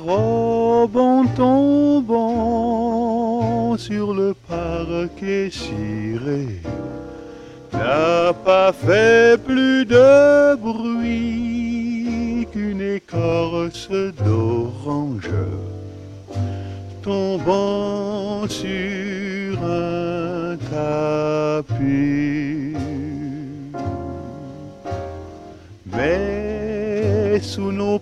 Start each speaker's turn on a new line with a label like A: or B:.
A: robe en tombant sur le parquet ciré n'a pas fait plus de bruit qu'une écorce d'orange tombant sur un tapis. Mais sous nos